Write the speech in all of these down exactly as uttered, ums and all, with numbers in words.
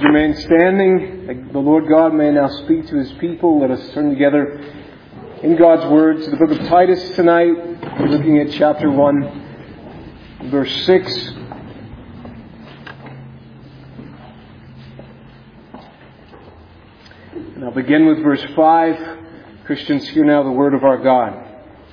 Please remain standing. The Lord God may now speak to His people. Let us turn together in God's Word to the book of Titus tonight. We're looking at chapter one, verse six. And I'll begin with verse five. Christians, hear now the Word of our God.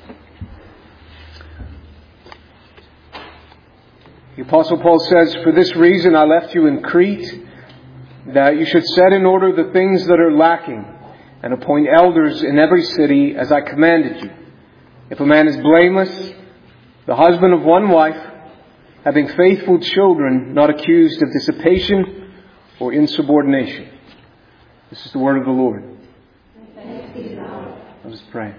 The Apostle Paul says, "For this reason I left you in Crete, that you should set in order the things that are lacking, and appoint elders in every city as I commanded you. If a man is blameless, the husband of one wife, having faithful children, not accused of dissipation or insubordination." This is the word of the Lord. Let us pray.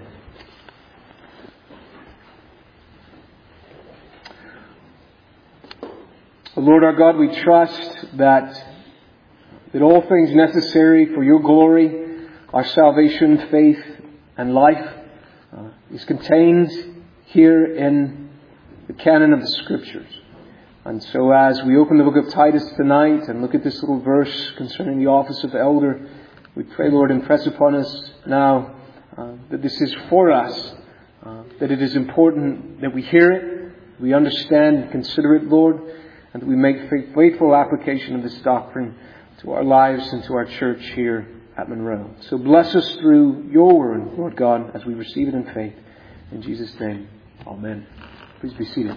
Lord our God, we trust that that all things necessary for your glory, our salvation, faith, and life uh, is contained here in the canon of the Scriptures. And so as we open the book of Titus tonight and look at this little verse concerning the office of elder, we pray, Lord, impress upon us now uh, that this is for us, uh, that it is important that we hear it, we understand and consider it, Lord, and that we make faithful application of this doctrine to our lives and to our church here at Monroe. So bless us through your word, Lord God, as we receive it in faith. In Jesus' name, amen. Please be seated.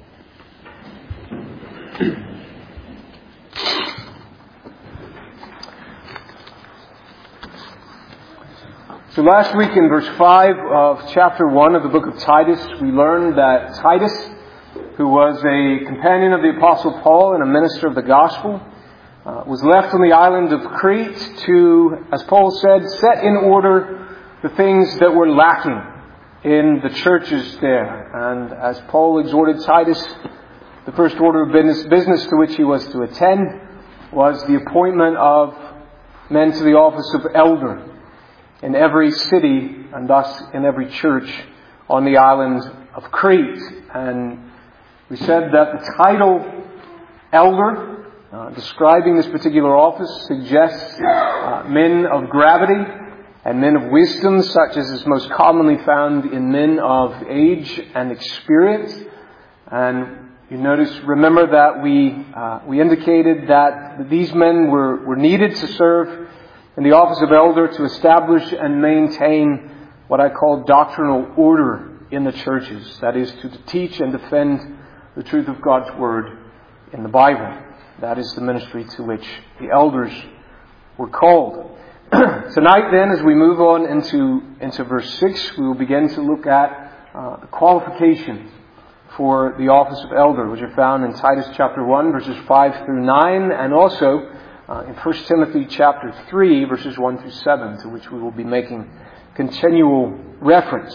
So last week in verse five of chapter one of the book of Titus, we learned that Titus, who was a companion of the Apostle Paul and a minister of the gospel, Uh, was left on the island of Crete to, as Paul said, set in order the things that were lacking in the churches there. And as Paul exhorted Titus, the first order of business, business to which he was to attend was the appointment of men to the office of elder in every city and thus in every church on the island of Crete. And we said that the title elder, Uh, describing this particular office, suggests uh, men of gravity and men of wisdom, such as is most commonly found in men of age and experience. And you notice, remember that we uh, we indicated that these men were, were needed to serve in the office of elder to establish and maintain what I call doctrinal order in the churches. That is, to teach and defend the truth of God's Word in the Bible. That is the ministry to which the elders were called. Tonight then, as we move on into, into verse six, we will begin to look at uh, the qualifications for the office of elder, which are found in Titus chapter one, verses five through nine, and also uh, in First Timothy chapter three, verses one through seven, to which we will be making continual reference.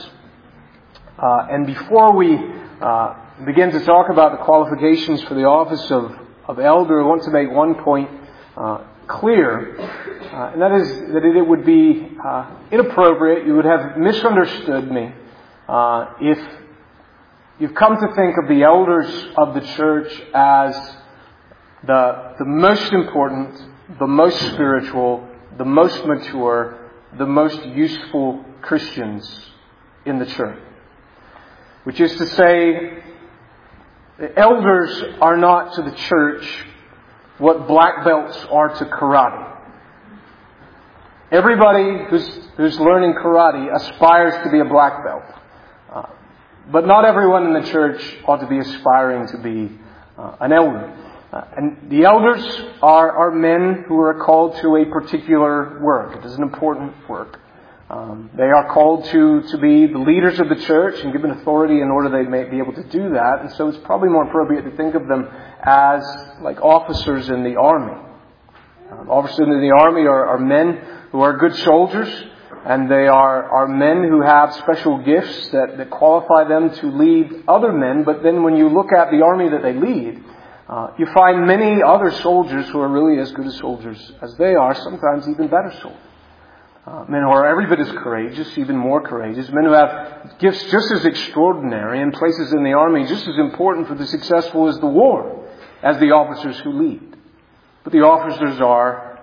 Uh, and before we uh, begin to talk about the qualifications for the office of of elder, I want to make one point uh, clear, uh, and that is that it would be uh, inappropriate, you would have misunderstood me uh, if you've come to think of the elders of the church as the, the most important, the most spiritual, the most mature, the most useful Christians in the church. Which is to say, the elders are not to the church what black belts are to karate. Everybody who's, who's learning karate aspires to be a black belt. Uh, but not everyone in the church ought to be aspiring to be uh, an elder. Uh, and the elders are, are men who are called to a particular work. It is an important work. Um, they are called to, to be the leaders of the church and given authority in order they may be able to do that. And so it's probably more appropriate to think of them as like officers in the army. Um, officers in the army are, are men who are good soldiers, and they are, are men who have special gifts that, that qualify them to lead other men. But then when you look at the army that they lead, uh, you find many other soldiers who are really as good as soldiers as they are, sometimes even better soldiers. Uh, men who are every bit as courageous, even more courageous. Men who have gifts just as extraordinary and places in the army just as important for the successful as the war, as the officers who lead. But the officers are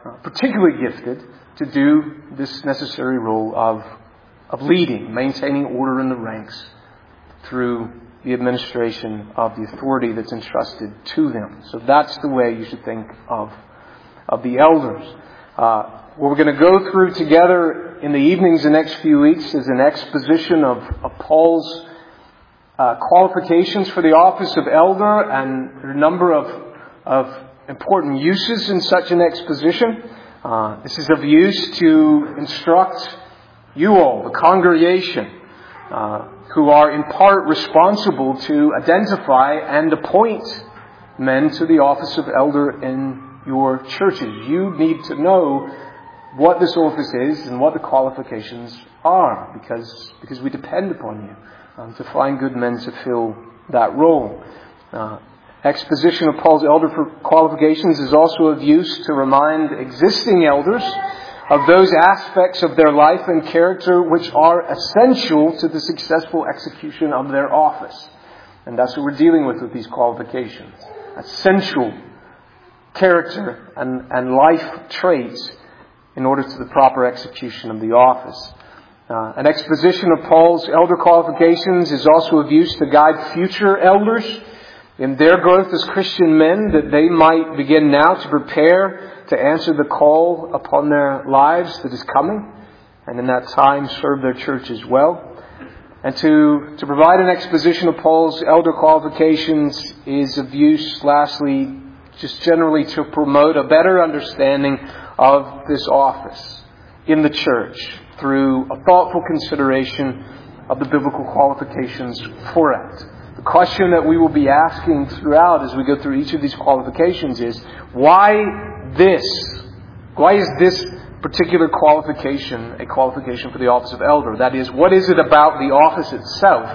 uh, particularly gifted to do this necessary role of, of leading, maintaining order in the ranks through the administration of the authority that's entrusted to them. So that's the way you should think of, of the elders. Uh, what we're going to go through together in the evenings the next few weeks is an exposition of, of Paul's uh, qualifications for the office of elder and a number of, of important uses in such an exposition. Uh, this is of use to instruct you all, the congregation, uh, who are in part responsible to identify and appoint men to the office of elder in your churches. You need to know what this office is and what the qualifications are, because, because we depend upon you um, to find good men to fill that role. Uh, exposition of Paul's elder qualifications is also of use to remind existing elders of those aspects of their life and character which are essential to the successful execution of their office. And that's what we're dealing with with these qualifications. Essential character and, and life traits in order to the proper execution of the office. Uh, an exposition of Paul's elder qualifications is also of use to guide future elders in their growth as Christian men, that they might begin now to prepare to answer the call upon their lives that is coming, and in that time serve their church as well. And to, to provide an exposition of Paul's elder qualifications is of use, lastly, just generally to promote a better understanding of this office in the church through a thoughtful consideration of the biblical qualifications for it. The question that we will be asking throughout as we go through each of these qualifications is, why this? Why is this particular qualification a qualification for the office of elder? That is, what is it about the office itself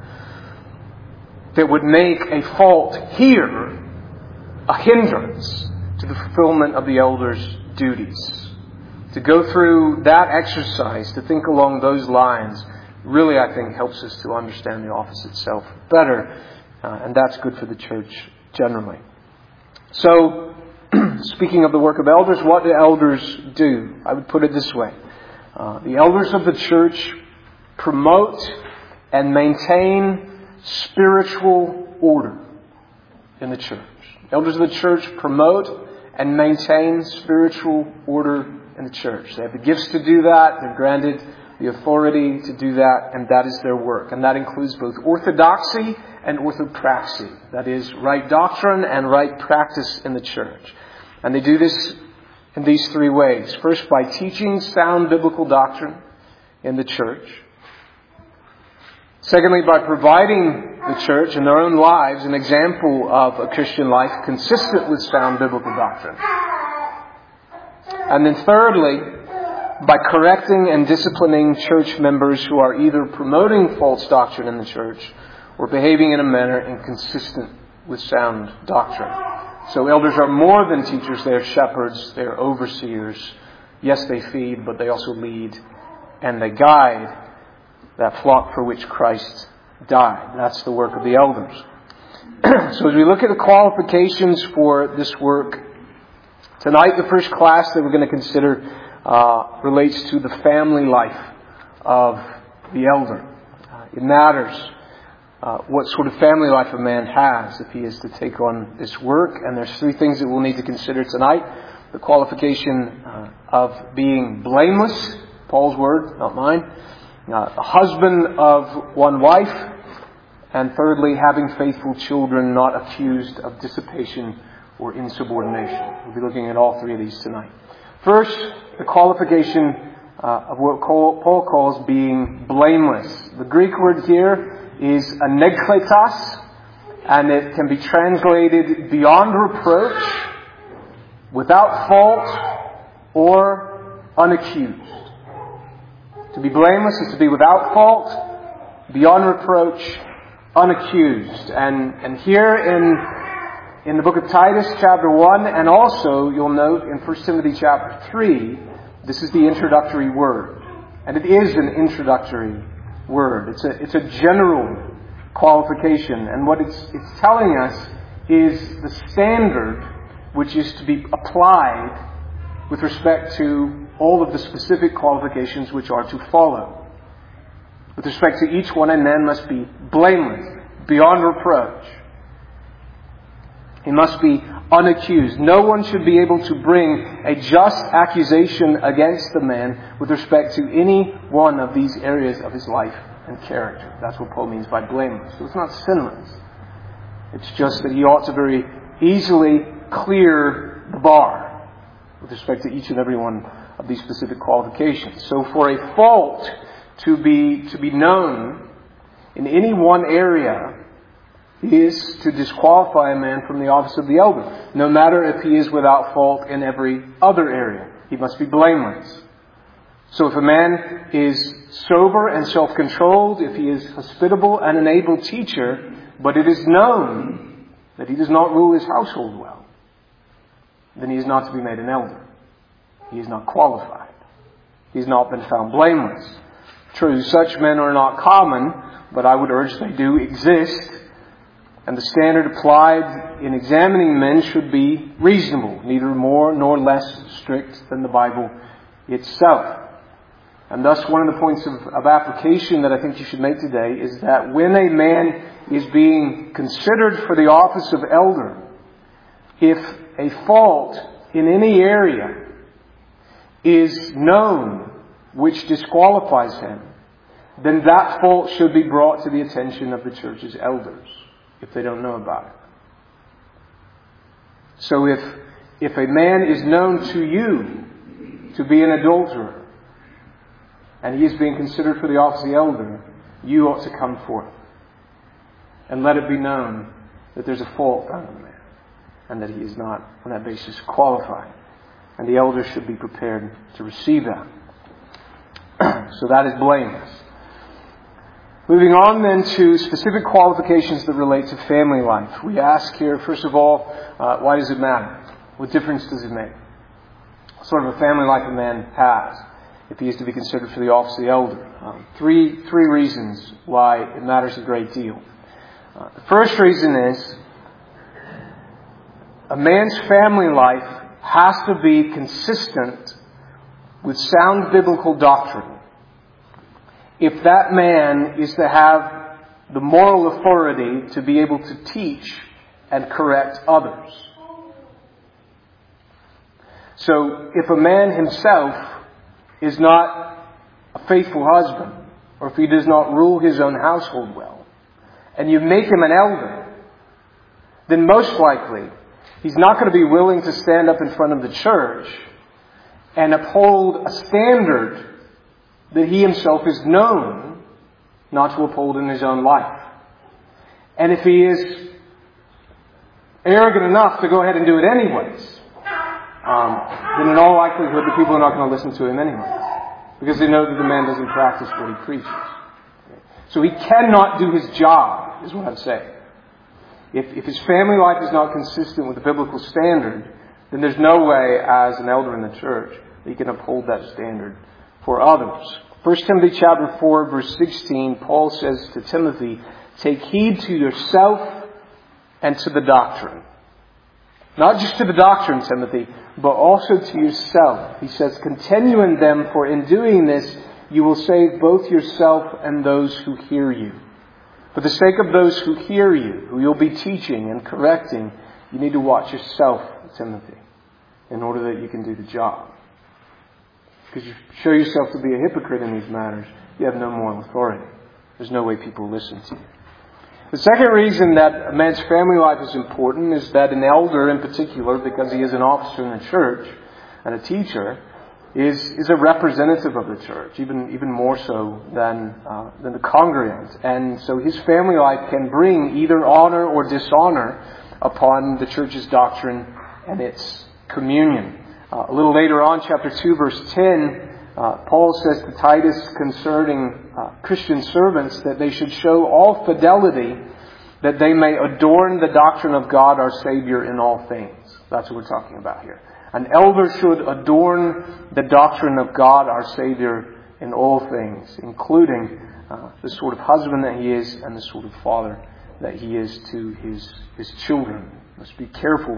that would make a fault here a hindrance to the fulfillment of the elder's duties? To go through that exercise, to think along those lines, really, I think, helps us to understand the office itself better. Uh, and that's good for the church generally. So, speaking of the work of elders, what do elders do? I would put it this way. Uh, the elders of the church promote and maintain spiritual order in the church. Elders of the church promote and maintain spiritual order in the church. They have the gifts to do that. They're granted the authority to do that, and that is their work. And that includes both orthodoxy and orthopraxy. That is, right doctrine and right practice in the church. And they do this in these three ways. First, by teaching sound biblical doctrine in the church. Secondly, by providing the church in their own lives an example of a Christian life consistent with sound biblical doctrine. And then thirdly, by correcting and disciplining church members who are either promoting false doctrine in the church or behaving in a manner inconsistent with sound doctrine. So elders are more than teachers. They are shepherds. They are overseers. Yes, they feed, but they also lead and they guide that flock for which Christ died. That's the work of the elders. So as we look at the qualifications for this work, tonight the first class that we're going to consider uh, relates to the family life of the elder. Uh, it matters uh, what sort of family life a man has if he is to take on this work. And there's three things that we'll need to consider tonight. The qualification uh, of being blameless, Paul's word, not mine. Uh, a husband of one wife. And thirdly, having faithful children not accused of dissipation or insubordination. We'll be looking at all three of these tonight. First, the qualification uh, of what Paul calls being blameless. The Greek word here is anegkletos, and it can be translated beyond reproach, without fault, or unaccused. To be blameless is to be without fault, beyond reproach, unaccused. And, and here in In the book of Titus, chapter one, and also, you'll note, in First Timothy chapter three, this is the introductory word. And it is an introductory word. It's a, it's a general qualification. And what it's, it's telling us is the standard which is to be applied with respect to all of the specific qualifications which are to follow. With respect to each one, a man must be blameless, beyond reproach. He must be unaccused. No one should be able to bring a just accusation against the man with respect to any one of these areas of his life and character. That's what Paul means by blameless. So it's not sinless. It's just that he ought to very easily clear the bar with respect to each and every one of these specific qualifications. So for a fault to be to be known in any one area is to disqualify a man from the office of the elder, no matter if he is without fault in every other area. He must be blameless. So if a man is sober and self-controlled, if he is hospitable and an able teacher, but it is known that he does not rule his household well, then he is not to be made an elder. He is not qualified. He has not been found blameless. True, such men are not common, but I would urge they do exist. And the standard applied in examining men should be reasonable, neither more nor less strict than the Bible itself. And thus one of the points of, of application that I think you should make today is that when a man is being considered for the office of elder, if a fault in any area is known which disqualifies him, then that fault should be brought to the attention of the church's elders if they don't know about it. So if if a man is known to you to be an adulterer and he is being considered for the office of the elder, you ought to come forth and let it be known that there's a fault found in the man and that he is not on that basis qualified. And the elders should be prepared to receive that. So that is blameless. Moving on then to specific qualifications that relate to family life. We ask here, first of all, uh, why does it matter? What difference does it make? What sort of a family life a man has if he is to be considered for the office of the elder? Um, three, three reasons why it matters a great deal. Uh, the first reason is a man's family life has to be consistent with sound biblical doctrine if that man is to have the moral authority to be able to teach and correct others. So if a man himself is not a faithful husband, or if he does not rule his own household well, and you make him an elder, then most likely he's not going to be willing to stand up in front of the church and uphold a standard that he himself is known not to uphold in his own life. And if he is arrogant enough to go ahead and do it anyways, um, then in all likelihood the people are not going to listen to him anyway, because they know that the man doesn't practice what he preaches. So he cannot do his job, is what I'm saying. If, if his family life is not consistent with the biblical standard, then there's no way as an elder in the church that he can uphold that standard for others. First Timothy chapter four, verse sixteen, Paul says to Timothy, take heed to yourself and to the doctrine. Not just to the doctrine, Timothy, but also to yourself. He says, continue in them, for in doing this you will save both yourself and those who hear you. For the sake of those who hear you, who you'll be teaching and correcting, you need to watch yourself, Timothy, in order that you can do the job. Because you show yourself to be a hypocrite in these matters, you have no moral authority. There's no way people listen to you. The second reason that a man's family life is important is that an elder in particular, because he is an officer in the church and a teacher, is, is a representative of the church, even, even more so than, uh, than the congregant. And so his family life can bring either honor or dishonor upon the church's doctrine and its communion. Uh, a little later on, chapter two, verse ten, uh, Paul says to Titus concerning uh, Christian servants that they should show all fidelity, that they may adorn the doctrine of God our Savior in all things. That's what we're talking about here. An elder should adorn the doctrine of God our Savior in all things, including uh, the sort of husband that he is and the sort of father that he is to his, his children. Must be careful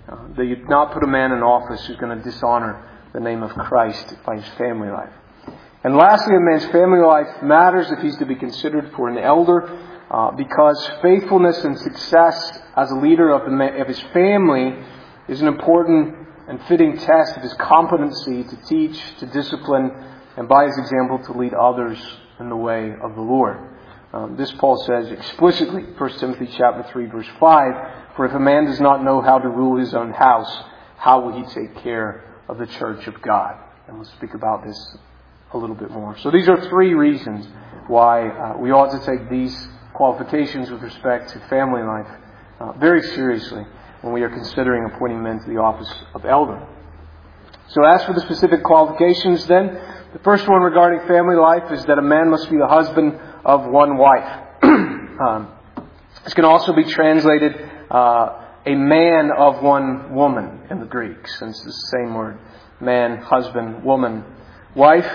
Uh, that you not put a man in office who's going to dishonor the name of Christ by his family life. And lastly, a man's family life matters if he's to be considered for an elder, uh, because faithfulness and success as a leader of, the ma- of his family is an important and fitting test of his competency to teach, to discipline, and by his example to lead others in the way of the Lord. Um, this Paul says explicitly, First Timothy chapter three, verse five, "For if a man does not know how to rule his own house, how will he take care of the church of God?" And we'll speak about this a little bit more. So these are three reasons why uh, we ought to take these qualifications with respect to family life uh, very seriously when we are considering appointing men to the office of elder. So as for the specific qualifications then, the first one regarding family life is that a man must be the husband of one wife. um, this can also be translated uh, a man of one woman in the Greek, since it's the same word. Man, husband, woman, wife.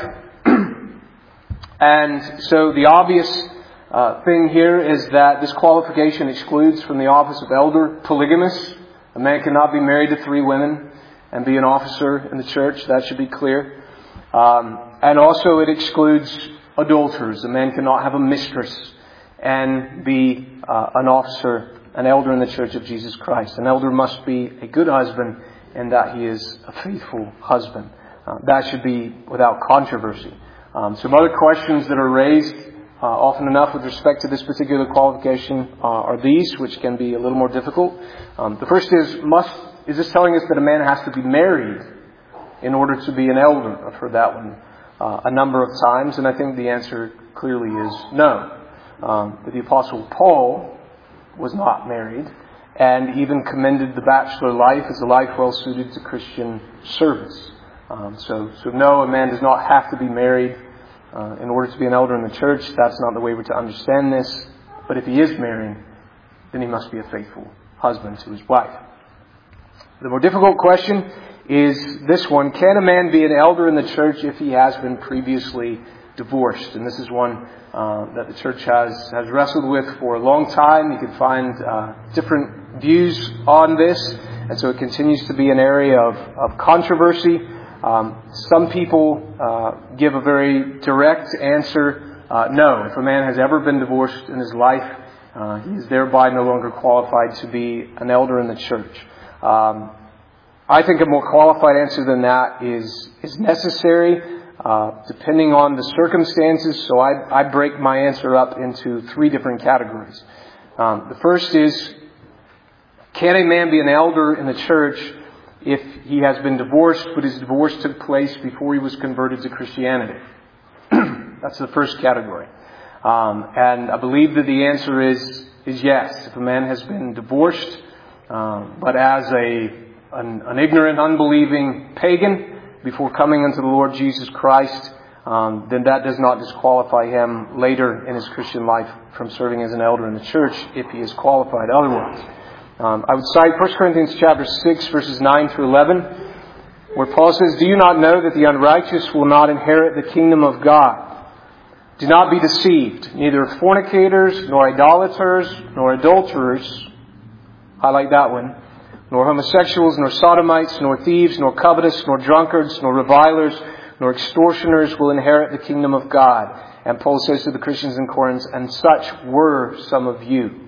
And so the obvious uh, thing here is that this qualification excludes from the office of elder polygamists. A man cannot be married to three women and be an officer in the church. That should be clear. Um, and also it excludes adulterers. A man cannot have a mistress and be uh, an officer, an elder in the church of Jesus Christ. An elder must be a good husband in that he is a faithful husband. Uh, that should be without controversy. Um, some other questions that are raised uh, often enough with respect to this particular qualification uh, are these, which can be a little more difficult. Um, the first is, must is this telling us that a man has to be married in order to be an elder? I've heard that one uh, a number of times, and I think the answer clearly is no. Um, but the Apostle Paul was not married, and even commended the bachelor life as a life well suited to Christian service. Um, so, so no, a man does not have to be married uh, in order to be an elder in the church. That's not the way we're to understand this. But if he is married, then he must be a faithful husband to his wife. The more difficult question is this one: can a man be an elder in the church if he has been previously divorced? And this is one uh, that the church has, has wrestled with for a long time. You can find uh, different views on this, and so it continues to be an area of, of controversy. Um, some people uh, give a very direct answer, uh, no. If a man has ever been divorced in his life, uh, he is thereby no longer qualified to be an elder in the church. Um, I think a more qualified answer than that is is necessary, uh, depending on the circumstances. So I, I break my answer up into three different categories. Um, the first is, can a man be an elder in the church if he has been divorced, but his divorce took place before he was converted to Christianity? That's the first category. Um, and I believe that the answer is is yes. If a man has been divorced, um, but as a an, an ignorant, unbelieving pagan before coming unto the Lord Jesus Christ, um, then that does not disqualify him later in his Christian life from serving as an elder in the church if he is qualified otherwise. Um, I would cite First Corinthians chapter six, verses nine through eleven, where Paul says, "Do you not know that the unrighteous will not inherit the kingdom of God? Do not be deceived. Neither fornicators, nor idolaters, nor adulterers," highlight that one, "nor homosexuals, nor sodomites, nor thieves, nor covetous, nor drunkards, nor revilers, nor extortioners will inherit the kingdom of God." And Paul says to the Christians in Corinth, "And such were some of you.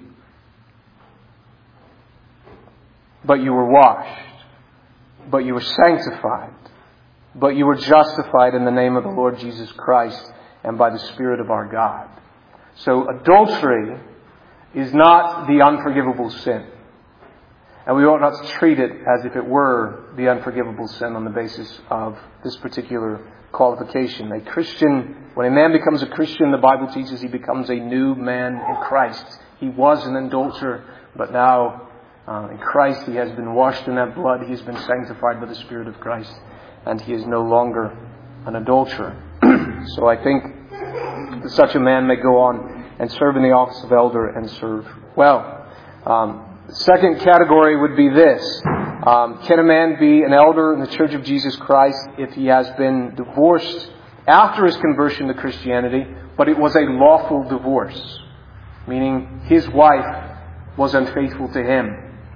But you were washed, but you were sanctified, but you were justified in the name of the Lord Jesus Christ and by the Spirit of our God." So adultery is not the unforgivable sin. And we ought not to treat it as if it were the unforgivable sin on the basis of this particular qualification. A Christian, when a man becomes a Christian, the Bible teaches he becomes a new man in Christ. He was an adulterer, but now Uh, in Christ, he has been washed in that blood. He has been sanctified by the Spirit of Christ, and he is no longer an adulterer. So I think that such a man may go on and serve in the office of elder and serve well. Um, the second category would be this: um, can a man be an elder in the Church of Jesus Christ if he has been divorced after his conversion to Christianity, but it was a lawful divorce, meaning his wife was unfaithful to him?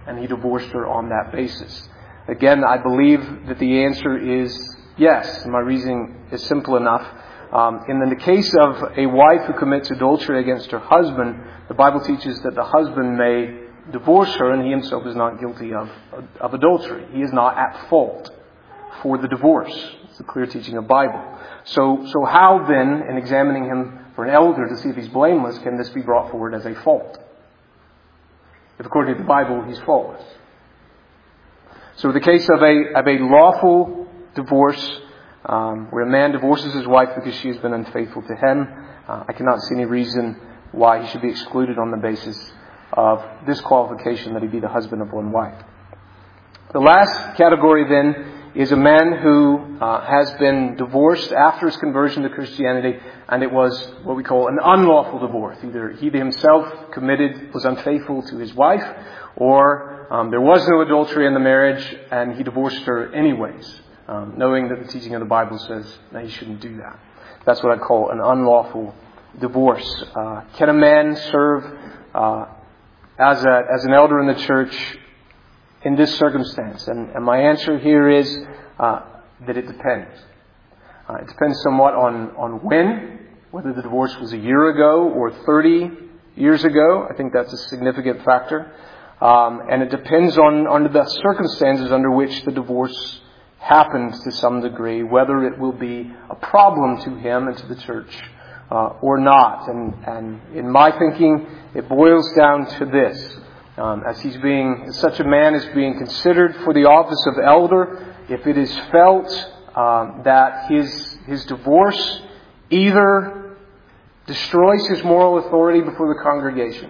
and he divorced her on that basis. Again, I believe that the answer is yes. My reasoning is simple enough. Um, in the case of a wife who commits adultery against her husband, the Bible teaches that the husband may divorce her, and he himself is not guilty of, of adultery. He is not at fault for the divorce. It's the clear teaching of the Bible. So, so how then, in examining him for an elder to see if he's blameless, can this be brought forward as a fault? If according to the Bible, he's faultless. So in the case of a, of a lawful divorce, um, where a man divorces his wife because she has been unfaithful to him, uh, I cannot see any reason why he should be excluded on the basis of this qualification that he be the husband of one wife. The last category then is a man who uh, has been divorced after his conversion to Christianity, and it was what we call an unlawful divorce. Either he himself committed, was unfaithful to his wife, or um, there was no adultery in the marriage and he divorced her anyways, um, knowing that the teaching of the Bible says that he shouldn't do that. That's what I call an unlawful divorce. Uh, can a man serve uh, as a as an elder in the church in this circumstance? And, and my answer here is uh, that it depends. Uh, it depends somewhat on, on when, whether the divorce was a year ago or thirty years ago. I think that's a significant factor. Um, and it depends on, on the circumstances under which the divorce happens to some degree, whether it will be a problem to him and to the church uh, or not. And, and in my thinking, it boils down to this. Um, as he's being, as such a man is being considered for the office of elder, if it is felt um, that his his divorce either destroys his moral authority before the congregation,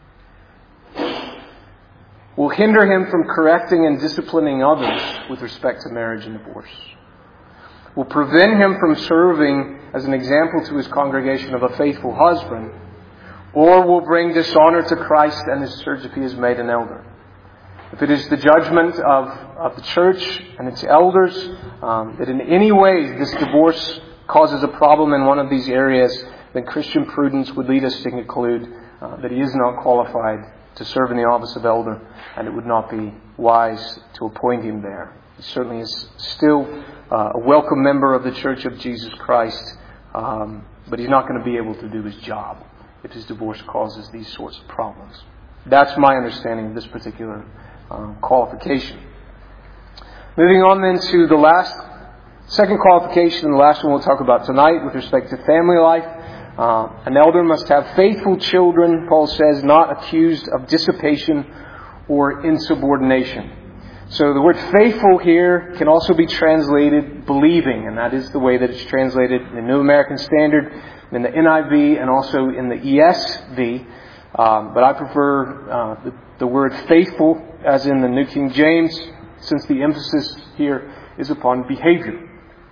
will hinder him from correcting and disciplining others with respect to marriage and divorce, will prevent him from serving as an example to his congregation of a faithful husband, or will bring dishonor to Christ and His church if he is made an elder. If it is the judgment of, of the church and its elders um, that in any way this divorce causes a problem in one of these areas, then Christian prudence would lead us to conclude uh, that he is not qualified to serve in the office of elder, and it would not be wise to appoint him there. He certainly is still uh, a welcome member of the Church of Jesus Christ, um, but he's not going to be able to do his job if his divorce causes these sorts of problems. That's my understanding of this particular um, qualification. Moving on then to the last, second qualification, and the last one we'll talk about tonight with respect to family life. Uh, an elder must have faithful children, Paul says, not accused of dissipation or insubordination. So the word faithful here can also be translated believing, and that is the way that it's translated in the New American Standard, in the N I V, and also in the E S V. Um, but I prefer uh, the, the word faithful, as in the New King James, since the emphasis here is upon behavior.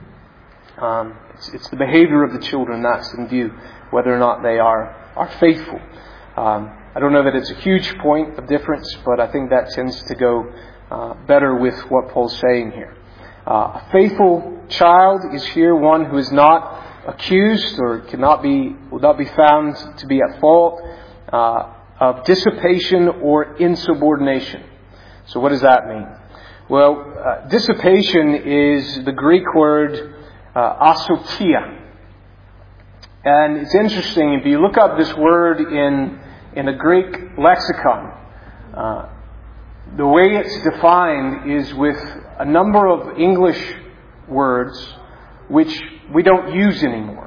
Um, it's, it's the behavior of the children that's in view, whether or not they are, are faithful. Um, I don't know that it's a huge point of difference, but I think that tends to go uh, better with what Paul's saying here. Uh, a faithful child is here one who is not accused or cannot be, will not be found to be at fault uh, of dissipation or insubordination. So what does that mean? Well, uh, dissipation is the Greek word uh, asotia. And it's interesting, if you look up this word in, in a Greek lexicon, uh, the way it's defined is with a number of English words which we don't use anymore.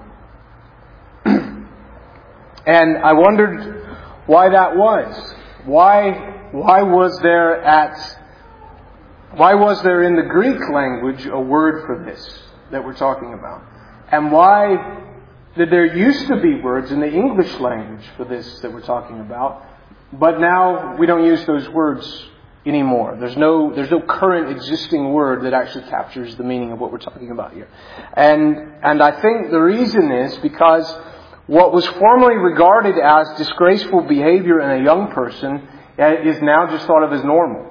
And I wondered why that was. Why, why was there at, why was there in the Greek language a word for this that we're talking about? And why did there used to be words in the English language for this that we're talking about, but now we don't use those words anymore? There's no there's no current existing word that actually captures the meaning of what we're talking about here. And and I think the reason is because what was formerly regarded as disgraceful behavior in a young person is now just thought of as normal.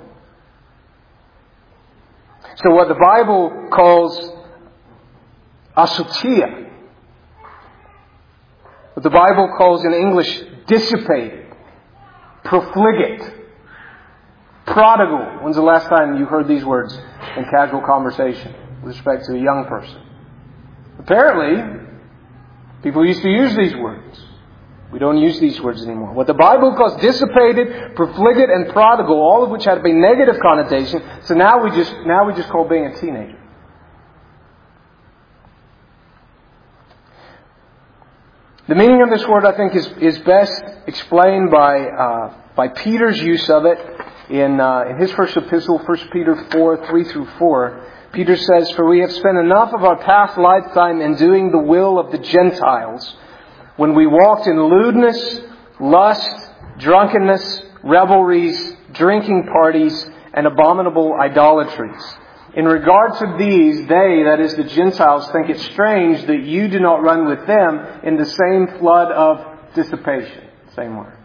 So what the Bible calls asotia, what the Bible calls in English dissipated, profligate, Prodigal. When's the last time you heard these words in casual conversation with respect to a young person? Apparently, people used to use these words. We don't use these words anymore. What the Bible calls dissipated, profligate, and prodigal, all of which had a negative connotation. So now we just now we just call being a teenager. The meaning of this word, I think, is is best explained by uh, by Peter's use of it in uh, in his first epistle, First Peter four three through four. Peter says, "For we have spent enough of our past lifetime in doing the will of the Gentiles, when we walked in lewdness, lust, drunkenness, revelries, drinking parties, and abominable idolatries. In regard to these, they, that is the Gentiles, think it strange that you do not run with them in the same flood of dissipation." Same word.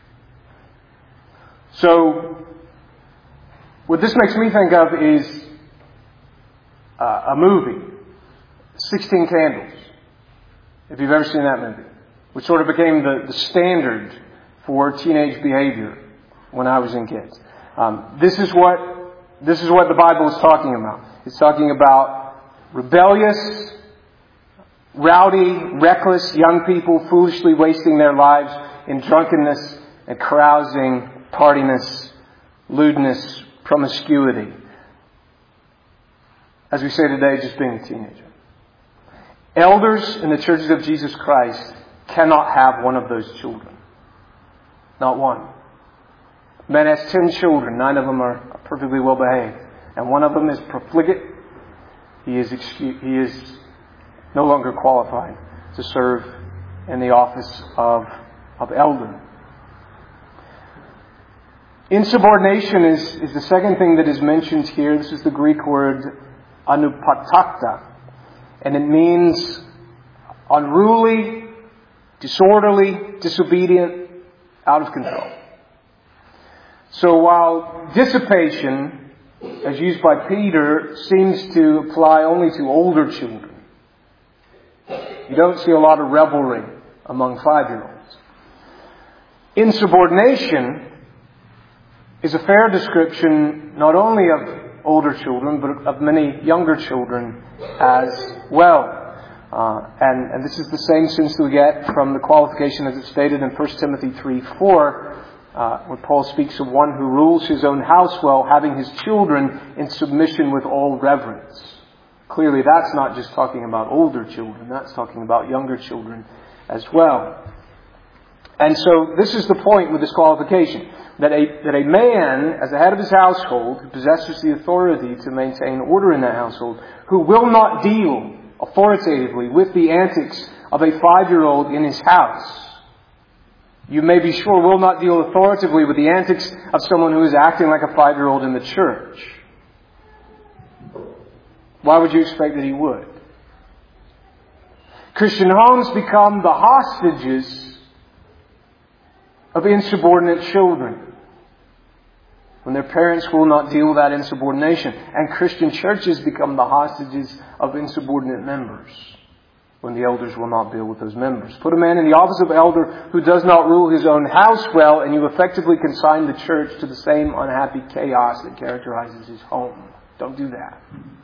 So, what this makes me think of is uh, a movie, Sixteen Candles, if you've ever seen that movie, which sort of became the, the standard for teenage behavior when I was in kids. Um, this is what this is what the Bible is talking about. It's talking about rebellious, rowdy, reckless young people foolishly wasting their lives in drunkenness and carousing, tardiness, lewdness, promiscuity. As we say today, just being a teenager. Elders in the churches of Jesus Christ cannot have one of those children. Not one. A man has ten children. Nine of them are perfectly well behaved. And one of them is profligate. He is excuse, he is no longer qualified to serve in the office of, of elder. Insubordination is, is the second thing that is mentioned here. This is the Greek word anupatakta. And it means unruly, disorderly, disobedient, out of control. So while dissipation, as used by Peter, seems to apply only to older children, you don't see a lot of revelry among five-year-olds. Insubordination is a fair description not only of older children, but of many younger children as well. Uh, and, and this is the same sense that we get from the qualification as it's stated in First Timothy three four, uh, where Paul speaks of one who rules his own house well, having his children in submission with all reverence. Clearly that's not just talking about older children, that's talking about younger children as well. And so this is the point with this qualification, that a, that a man, as the head of his household, who possesses the authority to maintain order in that household, who will not deal authoritatively with the antics of a five-year-old in his house. You may be sure will not deal authoritatively with the antics of someone who is acting like a five-year-old in the church. Why would you expect that he would? Christian homes become the hostages of insubordinate children, when their parents will not deal with that insubordination. And Christian churches become the hostages of insubordinate members, when the elders will not deal with those members. Put a man in the office of elder who does not rule his own house well, and you effectively consign the church to the same unhappy chaos that characterizes his home. Don't do that.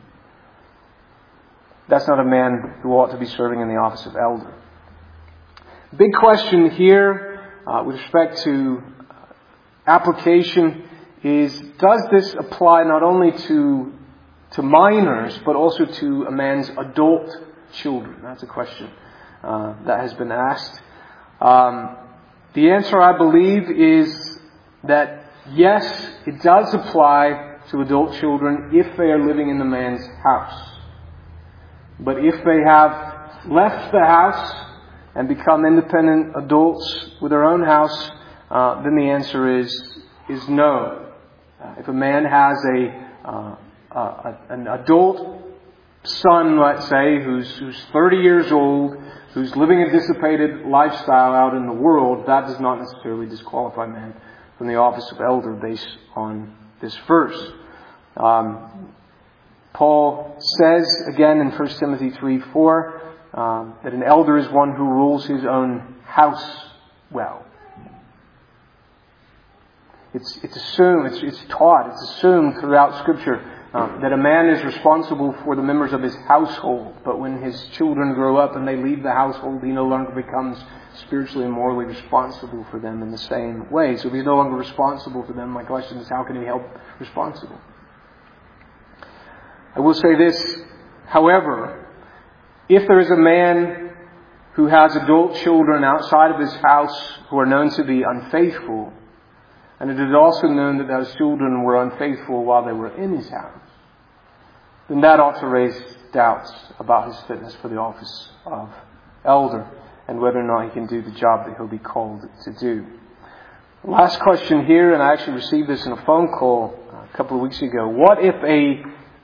That's not a man who ought to be serving in the office of elder. Big question here, Uh, with respect to application, is does this apply not only to to minors but also to a man's adult children? That's a question uh, that has been asked. Um, the answer, I believe, is that yes, it does apply to adult children if they are living in the man's house. But if they have left the house and become independent adults with their own house, uh, then the answer is is no. Uh, if a man has a, uh, uh, an adult son, let's say, who's who's thirty years old, who's living a dissipated lifestyle out in the world, that does not necessarily disqualify man from the office of elder based on this verse. Um, Paul says again in First Timothy three four. Um, that an elder is one who rules his own house well. It's, it's assumed, it's, it's taught, it's assumed throughout Scripture uh, that a man is responsible for the members of his household. But when his children grow up and they leave the household, he no longer becomes spiritually and morally responsible for them in the same way. So if he's no longer responsible for them, my question is, how can he help responsible? I will say this, however, if there is a man who has adult children outside of his house who are known to be unfaithful, and it is also known that those children were unfaithful while they were in his house, then that ought to raise doubts about his fitness for the office of elder and whether or not he can do the job that he'll be called to do. Last question here, and I actually received this in a phone call a couple of weeks ago. What if a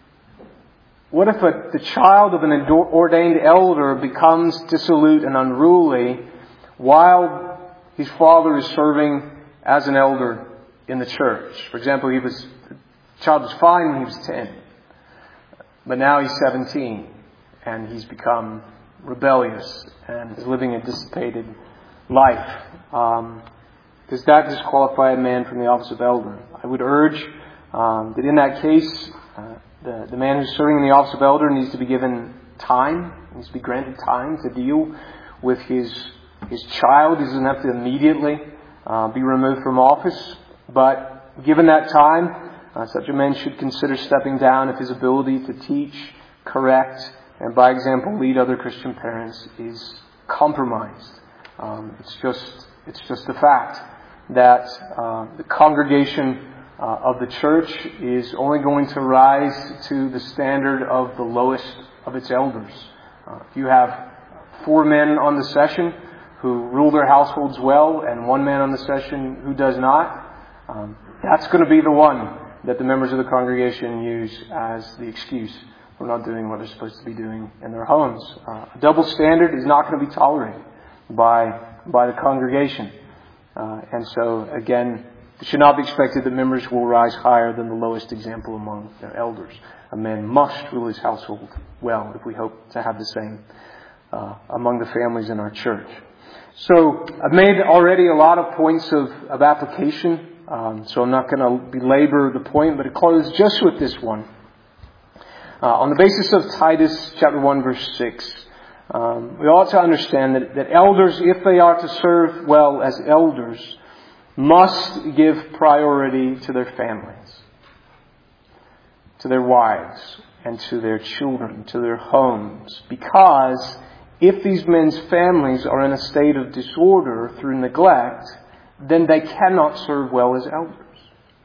what if a, the child of an ordained elder becomes dissolute and unruly while his father is serving as an elder in the church? For example, he was the child was fine when he was ten, but now he's seventeen and he's become rebellious and is living a dissipated life. Um, does that disqualify a man from the office of elder? I would urge um, that in that case, uh, the, the man who's serving in the office of elder needs to be given time, needs to be granted time to deal with his his child. He doesn't have to immediately uh, be removed from office, but given that time, uh, such a man should consider stepping down if his ability to teach, correct, and by example lead other Christian parents is compromised. Um, it's just it's just a fact that uh, the congregation uh, of the church is only going to rise to the standard of the lowest of its elders. Uh, if you have four men on the session who rule their households well and one man on the session who does not, um, that's going to be the one that the members of the congregation use as the excuse for not doing what they're supposed to be doing in their homes. Uh, a double standard is not going to be tolerated by by the congregation. Uh, and so, again, it should not be expected that members will rise higher than the lowest example among their elders. A man must rule his household well if we hope to have the same uh, among the families in our church. So, I've made already a lot of points of, of application, um, so I'm not going to belabor the point, but it closes just with this one. Uh, on the basis of Titus chapter one verse six, um, we ought to understand that, that elders, if they are to serve well as elders, must give priority to their families, to their wives, and to their children, to their homes. Because if these men's families are in a state of disorder through neglect, then they cannot serve well as elders.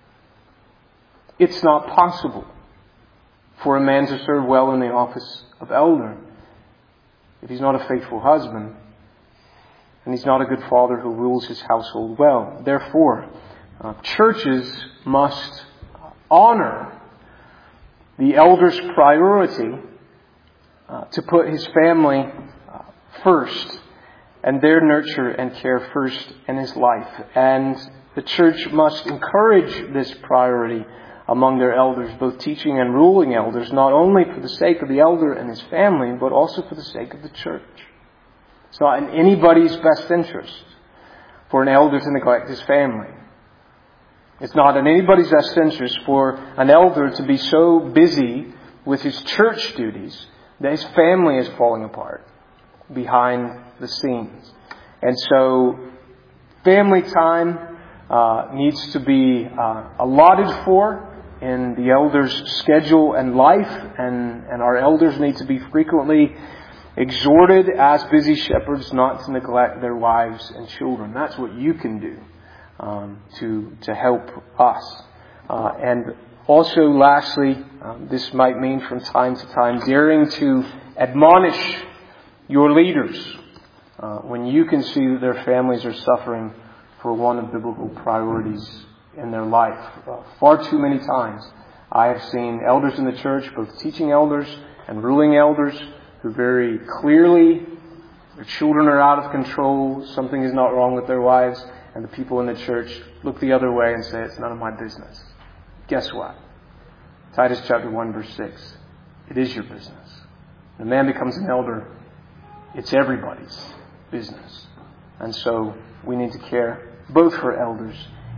It's not possible for a man to serve well in the office of elder if he's not a faithful husband and he's not a good father who rules his household well. Therefore, uh, churches must honor the elder's priority uh, to put his family uh, first and their nurture and care first in his life. And the church must encourage this priority among their elders, both teaching and ruling elders, not only for the sake of the elder and his family, but also for the sake of the church. It's not in anybody's best interest for an elder to neglect his family. It's not in anybody's best interest for an elder to be so busy with his church duties that his family is falling apart behind the scenes. And so, family time uh, needs to be uh, allotted for in the elders' schedule and life, and, and our elders need to be frequently exhorted as busy shepherds not to neglect their wives and children. That's what you can do um, to to help us. Uh, and also, lastly, um, this might mean from time to time daring to admonish your leaders uh, when you can see that their families are suffering for one of biblical priorities in their life. Uh, far too many times I have seen elders in the church, both teaching elders and ruling elders, who very clearly, their children are out of control, something is not wrong with their wives, and the people in the church look the other way and say, it's none of my business. Guess what? Titus chapter one verse six. It is your business. When a man becomes an elder, it's everybody's business. And so we need to care both for elders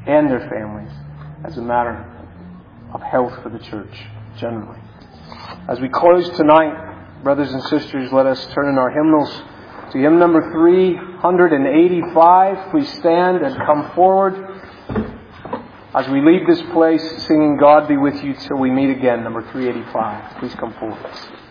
and their families as a matter of health for the church generally. As we close tonight, brothers and sisters, let us turn in our hymnals to hymn number three eighty-five. Please stand and come forward as we leave this place singing God Be With You Till We Meet Again, number three eighty-five. Please come forward.